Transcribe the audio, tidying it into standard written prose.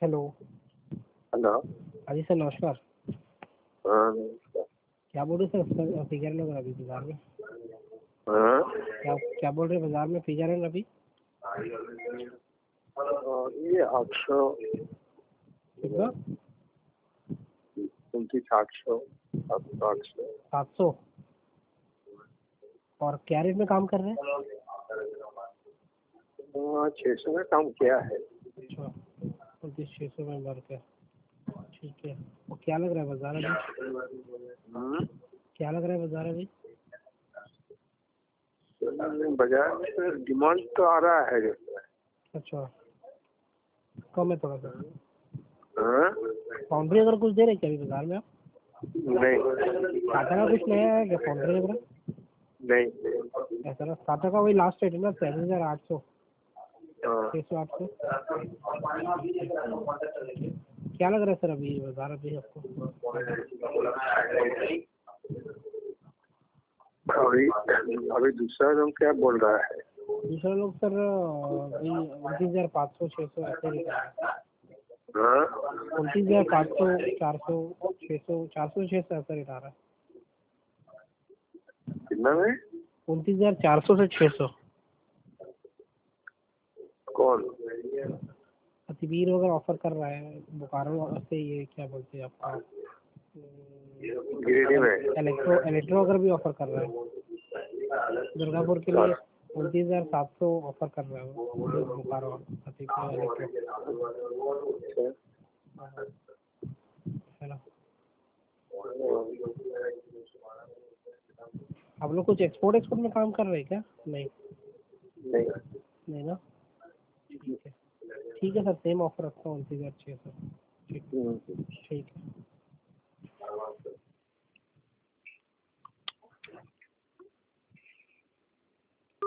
Hello. Hello. हाँ जी sir, नमस्कार। हाँ नमस्कार। क्या बोल रहे सर, फिगर लग रहा अभी बाजार में? हाँ क्या क्या बोल रहे बाजार में फिगर है अभी? ये 800 कितना? 800 800 700। और क्या रेट में काम कर रहे हैं? 600 में काम किया है। अच्छा, 29,600 में भर के। ठीक है। और क्या लग रहा है बाजार अभी? क्या लग रहा है बाजार अभी? बाजार में तो डिमांड तो आ रहा है। अच्छा, कम है थोड़ा सा। हाँ? फाउंड्री अगर कुछ दे रहे क्या अभी बाजार में आप? नहीं टाटा का कुछ नया है क्या फाउंड्री वगैरह? नहीं। ऐसा ना, टाटा का वही लास्ट रेट है ना, 7,800, हाँ। 600-800। क्या लग रहा है सर अभी बाजार अभी आपको? अभी अभी दूसरा लोग क्या बोल रहा है? दूसरा लोग सर वही 29,500 600 ऐसे रेट आ रहा है। हाँ? 29,500 400 600 400 600 ऐसा रेट आ रहा है। कितना में? 29,400 से 600। कौन? अतिवीर वगैरह ऑफर कर रहा है, बोकारो से, ये क्या बोलते हैं आपका, गिरिडीह में इलेक्ट्रो वगैरह भी ऑफर कर रहा है दुर्गापुर के लिए। 29,700 ऑफर कर रहा है वो बोकारो इलेक्ट्रो, है ना। आप लोग कुछ एक्सपोर्ट में काम कर रहे हैं क्या? नहीं नहीं। नहीं ना। ठीक है, ठीक है सर, सेम ऑफर रखता हूँ 29,600। ठीक है।